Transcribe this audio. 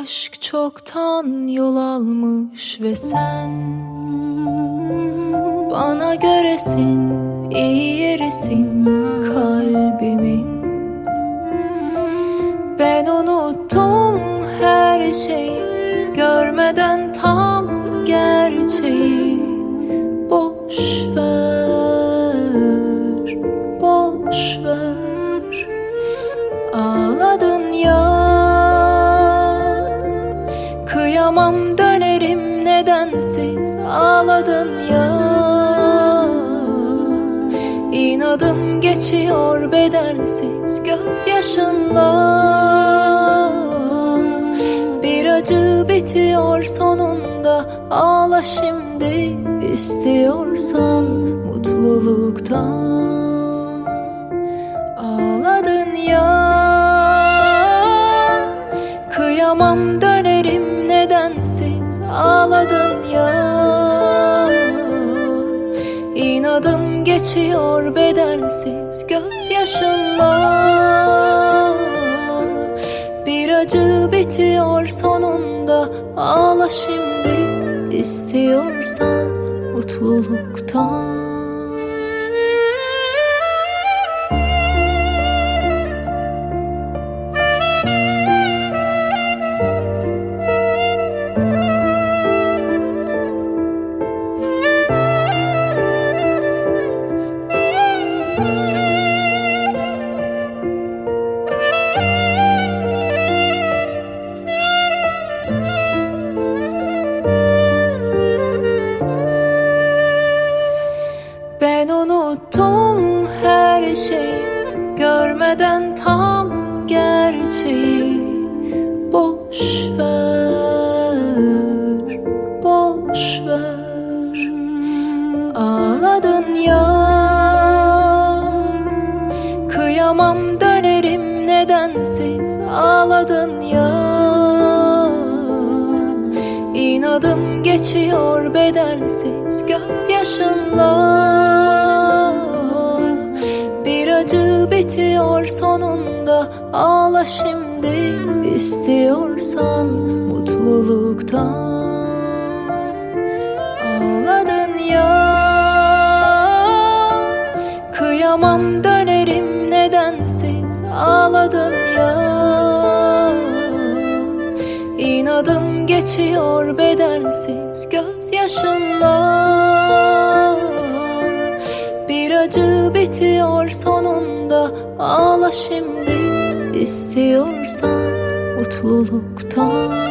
aşk çoktan yol almış ve sen bana göresin, iyi yerisin kalbimin. Ben unuttum her şeyi, görmeden tam gerçeği. Boş ver, boş ver. Ağladın ya, kıyamam dönerim nedensiz. Ağladın ya, İnadım geçiyor bedensiz gözyaşınla. Bir acı bitiyor sonunda, ağla şimdi istiyorsan mutluluktan. Ağladın ya, kıyamam dönerim nedensiz. Ağladın ya, İnadım geçiyor bedensiz gözyaşınla. Bir acı bitiyor sonunda, ağla şimdi istiyorsan mutluluktan. Ben unuttum her şeyi, görmeden tam gerçeği. Boş ver, boş ver. Ağladın ya, kıyamam dönerim nedensiz. Ağladın ya, İnadım geçiyor bedensiz gözyaşınla. Bir acı bitiyor sonunda, ağla şimdi istiyorsan mutluluktan. Ağladın ya, kıyamam dönerim nedensiz. Ağladın ya, İnadım geçiyor bedensiz gözyaşınla. Bir acı bitiyor sonunda, ağla şimdi istiyorsan mutluluktan.